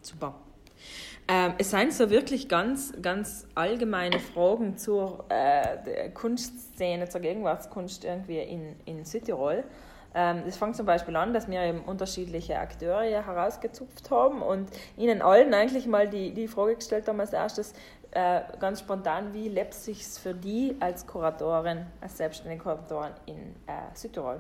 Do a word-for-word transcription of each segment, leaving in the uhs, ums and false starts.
Super. Ähm, es sind so wirklich ganz, ganz allgemeine Fragen zur äh, Kunstszene, zur Gegenwartskunst irgendwie in, in Südtirol. Ähm, das fängt zum Beispiel an, dass wir eben unterschiedliche Akteure herausgezupft haben und ihnen allen eigentlich mal die, die Frage gestellt haben als erstes, äh, ganz spontan, wie lebt es sich für die als Kuratorin, als selbstständige Kuratorin in äh, Südtirol?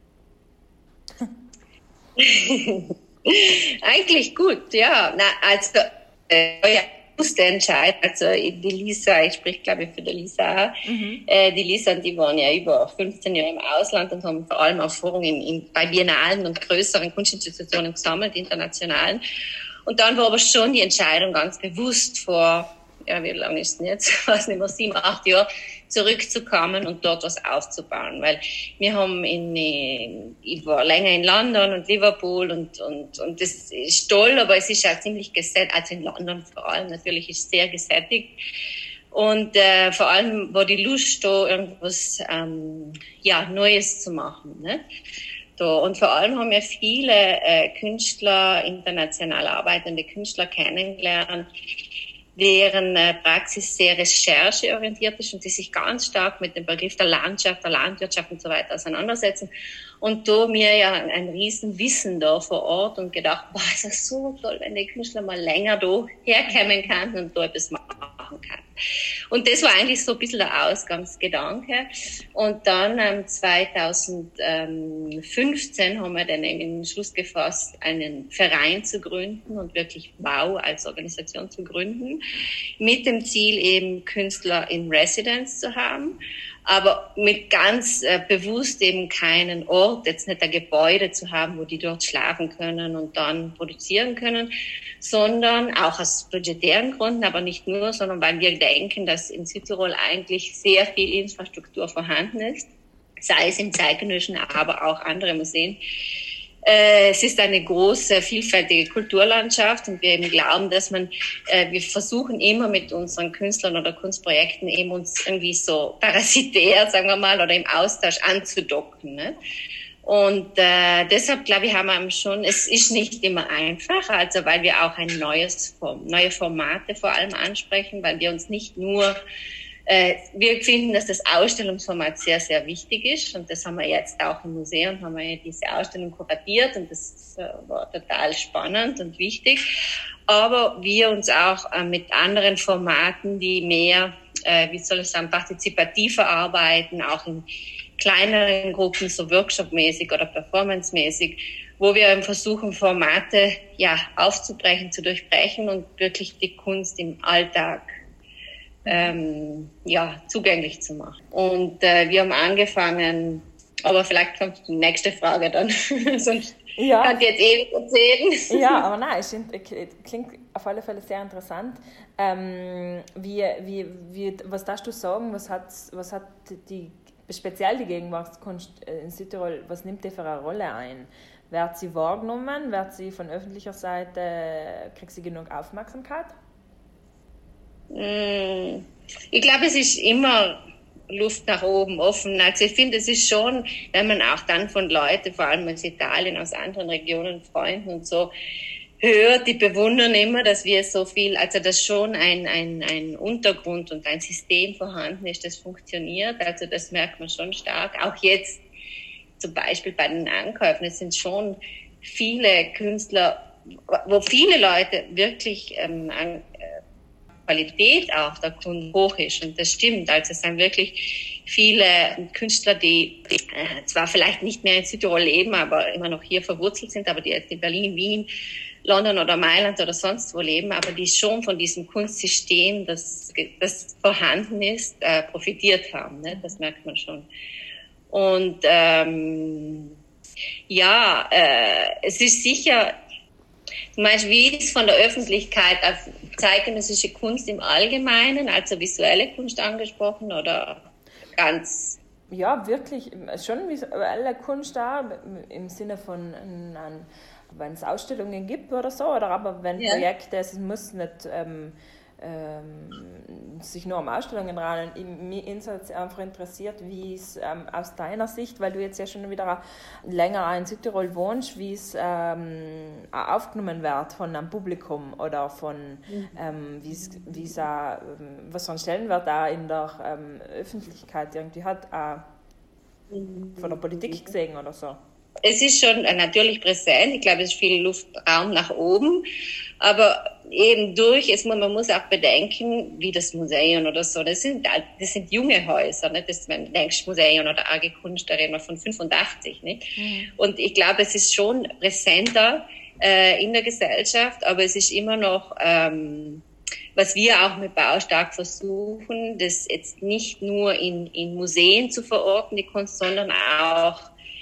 Eigentlich gut, ja. Na, also, äh, ja, ich musste entscheiden. Also, die Lisa, ich spreche, glaube ich, für die Lisa. Mhm. Äh, die Lisa und die waren ja über fünfzehn Jahre im Ausland und haben vor allem Erfahrungen in, in, bei Biennalen und größeren Kunstinstitutionen gesammelt, internationalen. Und dann war aber schon die Entscheidung ganz bewusst vor, ja, wie lange ist denn jetzt? Ich weiß nicht mehr, sieben, acht Jahre, zurückzukommen und dort was aufzubauen. Weil wir haben in, in ich war länger in London und Liverpool und, und, und das ist toll, aber es ist auch ziemlich gesättigt, also in London vor allem natürlich ist sehr gesättigt. Und äh, vor allem war die Lust da, irgendwas ähm, ja, Neues zu machen. Ne? Da. Und vor allem haben wir viele äh, Künstler, international arbeitende Künstler kennengelernt, deren äh, Praxis sehr rechercheorientiert ist und die sich ganz stark mit dem Begriff der Landschaft, der Landwirtschaft und so weiter auseinandersetzen. Und da mir ja ein, ein riesen Wissen da vor Ort und gedacht, boah, ist das so toll, wenn die Künstler mal länger da herkommen kann und da etwas machen kann. Und das war eigentlich so ein bisschen der Ausgangsgedanke. Und dann ähm, zweitausendfünfzehn haben wir dann eben den Entschluss gefasst, einen Verein zu gründen und wirklich WOW als Organisation zu gründen, mit dem Ziel eben Künstler in Residence zu haben, aber mit ganz äh, bewusst eben keinen Ort, jetzt nicht ein Gebäude zu haben, wo die dort schlafen können und dann produzieren können, sondern auch aus budgetären Gründen, aber nicht nur, sondern weil wir denken, dass in Südtirol eigentlich sehr viel Infrastruktur vorhanden ist, sei es im Zeitgenössischen, aber auch andere Museen. Äh, es ist eine große, vielfältige Kulturlandschaft und wir eben glauben, dass man, äh, wir versuchen immer mit unseren Künstlern oder Kunstprojekten eben uns irgendwie so parasitär, sagen wir mal, oder im Austausch anzudocken, ne? Und äh, deshalb, glaube ich, haben wir schon, es ist nicht immer einfach, also weil wir auch ein neues Form, neue Formate vor allem ansprechen, weil wir uns nicht nur, äh, wir finden, dass das Ausstellungsformat sehr, sehr wichtig ist und das haben wir jetzt auch im Museum, haben wir ja diese Ausstellung kuratiert und das äh, war total spannend und wichtig, aber wir uns auch äh, mit anderen Formaten, die mehr, äh, wie soll ich sagen, partizipativer arbeiten, auch in kleineren Gruppen, so workshopmäßig oder performancemäßig, wo wir versuchen, Formate ja aufzubrechen, zu durchbrechen und wirklich die Kunst im Alltag ähm, ja zugänglich zu machen. Und äh, wir haben angefangen, aber vielleicht kommt die nächste Frage dann, sonst ja. Kann ich jetzt ewig erzählen. Ja, aber nein, es klingt auf alle Fälle sehr interessant. Ähm, wie, wie, wie, was darfst du sagen, was hat, was hat die speziell die Gegenwartskunst in Südtirol, was nimmt die für eine Rolle ein? Wird sie wahrgenommen? Wird sie von öffentlicher Seite, kriegt sie genug Aufmerksamkeit? Ich glaube, es ist immer Luft nach oben offen. Also ich finde, es ist schon, wenn man auch dann von Leuten, vor allem aus Italien, aus anderen Regionen, Freunden und so, hört, die bewundern immer, dass wir so viel, also dass schon ein, ein, ein Untergrund und ein System vorhanden ist, das funktioniert. Also das merkt man schon stark. Auch jetzt zum Beispiel bei den Ankäufen, es sind schon viele Künstler, wo viele Leute wirklich ähm, an äh, Qualität auch der Kunst hoch ist. Und das stimmt. Also es sind wirklich viele Künstler, die äh, zwar vielleicht nicht mehr in Südtirol leben, aber immer noch hier verwurzelt sind, aber die jetzt in Berlin, Wien, London oder Mailand oder sonst wo leben, aber die schon von diesem Kunstsystem, das, das vorhanden ist, äh, profitiert haben. Ne? Das merkt man schon. Und ähm, ja, äh, es ist sicher, du meinst, wie ist von der Öffentlichkeit auf zeitgenössische Kunst im Allgemeinen, also visuelle Kunst angesprochen oder ganz? Ja, wirklich, schon visuelle Kunst da, im Sinne von ein, wenn es Ausstellungen gibt oder so, oder aber wenn ja. Projekte, es muss nicht ähm, ähm, sich nur um Ausstellungen ran. Mich einfach interessiert, wie es ähm, aus deiner Sicht, weil du jetzt ja schon wieder länger in Südtirol wohnst, wie es ähm, aufgenommen wird von einem Publikum oder von mhm. ähm, wie es, wie es auch, was für einen Stellenwert da in der ähm, Öffentlichkeit irgendwie hat, auch von der Politik gesehen oder so. Es ist schon natürlich präsent. Ich glaube, es ist viel Luftraum nach oben. Aber eben durch, es, man muss auch bedenken, wie das Museum oder so, das sind, das sind junge Häuser. Nicht? Das, wenn du denkst, Museum oder A G Kunst, da reden wir von fünfundachtzig. Nicht? Mhm. Und ich glaube, es ist schon präsenter äh, in der Gesellschaft, aber es ist immer noch... Ähm, was wir auch mit Baustark versuchen, das jetzt nicht nur in, in Museen zu verorten, die Kunst, sondern auch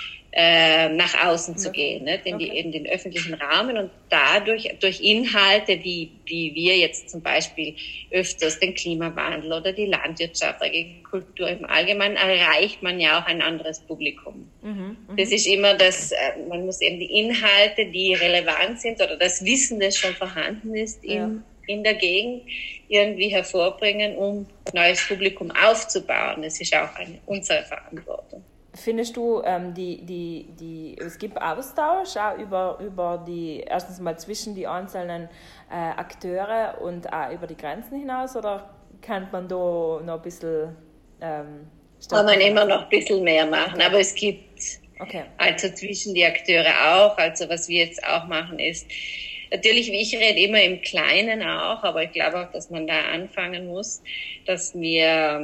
äh, nach außen zu gehen, ne? in, die, in den öffentlichen Rahmen und dadurch, durch Inhalte, wie, wie wir jetzt zum Beispiel öfters den Klimawandel oder die Landwirtschaft, Agrikultur im Allgemeinen, erreicht man ja auch ein anderes Publikum. Mhm, das ist immer das, man muss eben die Inhalte, die relevant sind oder das Wissen, das schon vorhanden ist, im ja. in der Gegend irgendwie hervorbringen, um neues Publikum aufzubauen. Das ist auch eine, unsere Verantwortung. Findest du, ähm, die, die, die, es gibt Austausch auch über, über die, erstens mal zwischen die einzelnen äh, Akteure und auch über die Grenzen hinaus, oder kann man da noch ein bisschen ähm, kann man immer noch ein bisschen mehr machen, aber es gibt okay. also zwischen die Akteure auch, also was wir jetzt auch machen ist, natürlich, ich rede immer im Kleinen auch, aber ich glaube auch, dass man da anfangen muss, dass wir,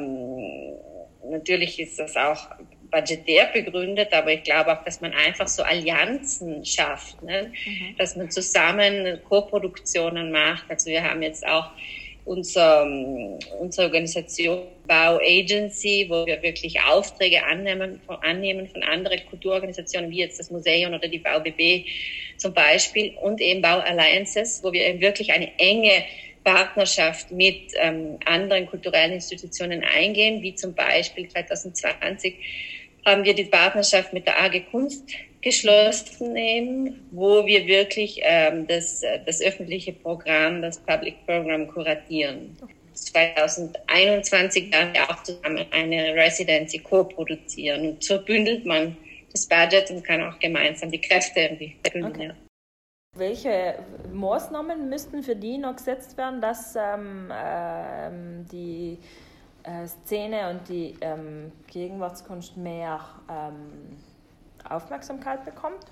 natürlich ist das auch budgetär begründet, aber ich glaube auch, dass man einfach so Allianzen schafft, ne? Mhm. Dass man zusammen Co-Produktionen macht. Also wir haben jetzt auch unser, unsere Organisation Bau Agency, wo wir wirklich Aufträge annehmen, annehmen von anderen Kulturorganisationen, wie jetzt das Museum oder die Bau B B zum Beispiel, und eben Bau Alliances, wo wir eben wirklich eine enge Partnerschaft mit ähm, anderen kulturellen Institutionen eingehen, wie zum Beispiel zwanzig zwanzig haben wir die Partnerschaft mit der A G Kunst geschlossen, eben, wo wir wirklich ähm, das, das öffentliche Programm, das Public Program kuratieren. zwanzig einundzwanzig werden wir auch zusammen eine Residency co-produzieren. Und so bündelt man das Budget und kann auch gemeinsam die Kräfte irgendwie bündeln. Okay. Ja. Welche Maßnahmen müssten für die noch gesetzt werden, dass ähm, ähm, die äh, Szene und die ähm, Gegenwartskunst mehr ähm, Aufmerksamkeit bekommt?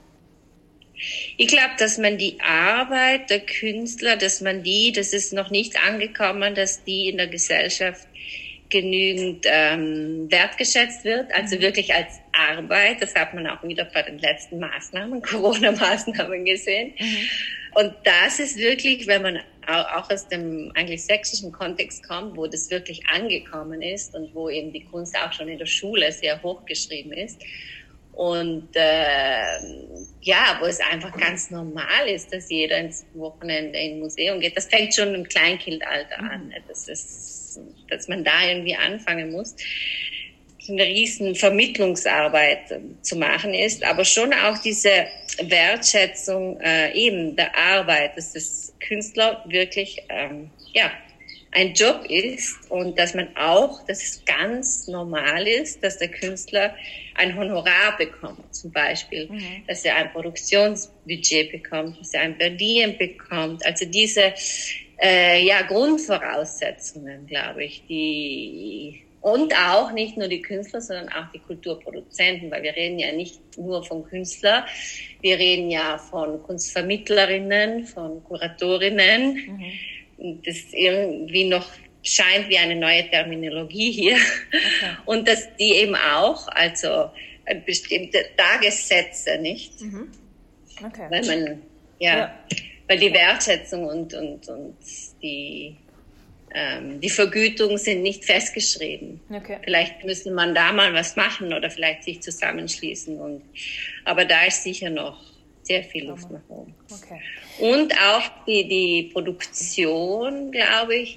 Ich glaube, dass man die Arbeit der Künstler, dass man die, das ist noch nicht angekommen, dass die in der Gesellschaft genügend ähm, wertgeschätzt wird, also wirklich als Arbeit. Das hat man auch wieder bei den letzten Maßnahmen, Corona-Maßnahmen gesehen. Mhm. Und das ist wirklich, wenn man auch aus dem eigentlich sächsischen Kontext kommt, wo das wirklich angekommen ist und wo eben die Kunst auch schon in der Schule sehr hochgeschrieben ist. Und äh, ja, wo es einfach ganz normal ist, dass jeder ins Wochenende in ein Museum geht. Das fängt schon im Kleinkindalter an, das ist, dass man da irgendwie anfangen muss. Eine riesen Vermittlungsarbeit zu machen ist, aber schon auch diese Wertschätzung äh, eben der Arbeit, dass das Künstler wirklich ähm, ja ein Job ist und dass man auch, dass es ganz normal ist, dass der Künstler ein Honorar bekommt, zum Beispiel, mhm. dass er ein Produktionsbudget bekommt, dass er ein Per Diem bekommt, also diese äh, ja Grundvoraussetzungen, glaube ich, die und auch nicht nur die Künstler, sondern auch die Kulturproduzenten, weil wir reden ja nicht nur von Künstlern, wir reden ja von Kunstvermittlerinnen, von Kuratorinnen. Mhm. Das irgendwie noch scheint wie eine neue Terminologie hier. Okay. Und dass die eben auch, also bestimmte Tagessätze, nicht? Mhm. Okay. Weil man, ja, ja, weil die Wertschätzung und, und, und die, ähm, die Vergütung sind nicht festgeschrieben. Okay. Vielleicht müsste man da mal was machen oder vielleicht sich zusammenschließen. Und, aber da ist sicher noch sehr viel Luft nach oben. Okay. Und auch die, die Produktion, glaube ich,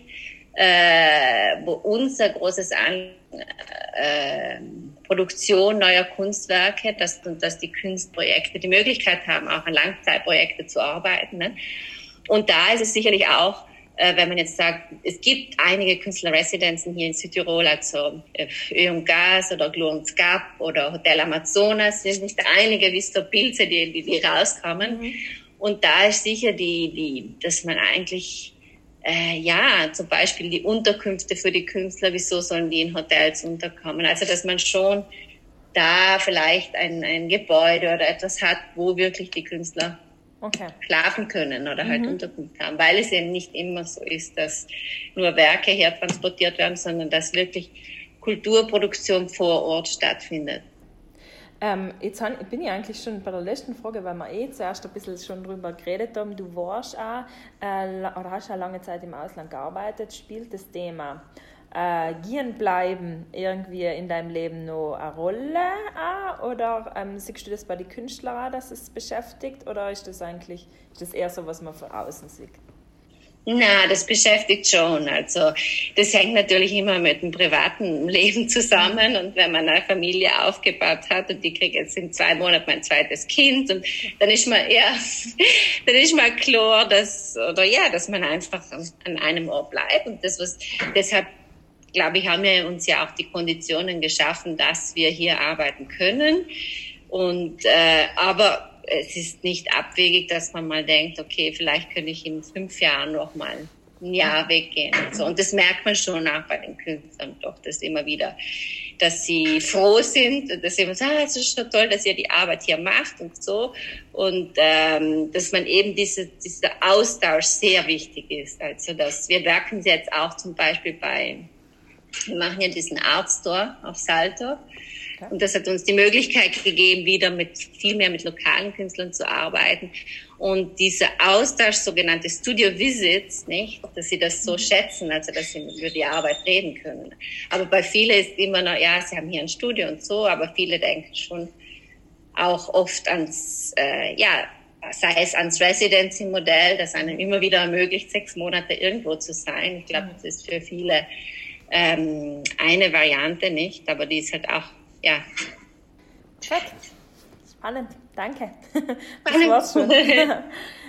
äh, wo unser großes An äh, Produktion neuer Kunstwerke, dass, dass die Kunstprojekte die Möglichkeit haben, auch an Langzeitprojekte zu arbeiten. Ne? Und da ist es sicherlich auch äh, wenn man jetzt sagt, es gibt einige Künstlerresidenzen hier in Südtirol, also äh, Öl und Gas oder Glurns Gap oder Hotel Amazonas, sind nicht einige wie so Pilze, die, die, die rauskommen. Mhm. Und da ist sicher die, die, dass man eigentlich, äh, ja, zum Beispiel die Unterkünfte für die Künstler, wieso sollen die in Hotels unterkommen? Also, dass man schon da vielleicht ein, ein Gebäude oder etwas hat, wo wirklich die Künstler okay. schlafen können oder halt mhm. Unterkunft haben, weil es eben nicht immer so ist, dass nur Werke hertransportiert werden, sondern dass wirklich Kulturproduktion vor Ort stattfindet. Ähm, jetzt bin ich eigentlich schon bei der letzten Frage, weil wir eh zuerst ein bisschen schon drüber geredet haben. Du warst auch, äh, oder hast auch lange Zeit im Ausland gearbeitet. Spielt das Thema äh, Gehen bleiben irgendwie in deinem Leben noch eine Rolle auch? Oder ähm, siehst du das bei den Künstlern auch, dass es beschäftigt? Oder ist das eigentlich ist das eher so, was man von außen sieht? Na, das beschäftigt schon. Also das hängt natürlich immer mit dem privaten Leben zusammen. Und wenn man eine Familie aufgebaut hat und die kriegt jetzt in zwei Monaten mein zweites Kind, und dann ist man eher, dann ist mal klar, dass oder ja, dass man einfach an einem Ort bleibt. Und das was deshalb glaube ich, haben wir uns ja auch die Konditionen geschaffen, dass wir hier arbeiten können. Und äh, aber es ist nicht abwegig, dass man mal denkt, okay, vielleicht könnte ich in fünf Jahren noch mal ein Jahr weggehen. Und, so. Und das merkt man schon auch bei den Künstlern doch, dass immer wieder, dass sie froh sind, dass sie immer sagen, ah, es ist schon toll, dass ihr die Arbeit hier macht und so. Und ähm, dass man eben diese, dieser Austausch sehr wichtig ist. Also dass wir merken es jetzt auch zum Beispiel bei, wir machen ja diesen Art Store auf Salto. Und das hat uns die Möglichkeit gegeben, wieder mit viel mehr mit lokalen Künstlern zu arbeiten. Und dieser Austausch, sogenannte Studio Visits, nicht, dass sie das so schätzen, also dass sie über die Arbeit reden können. Aber bei vielen ist immer noch, ja, sie haben hier ein Studio und so, aber viele denken schon auch oft ans, äh, ja, sei es ans Residency-Modell, das einem immer wieder ermöglicht, sechs Monate irgendwo zu sein. Ich glaube, das ist für viele ähm, eine Variante, nicht, aber die ist halt auch, ja. Perfekt. Spannend. Danke. Das war's schon.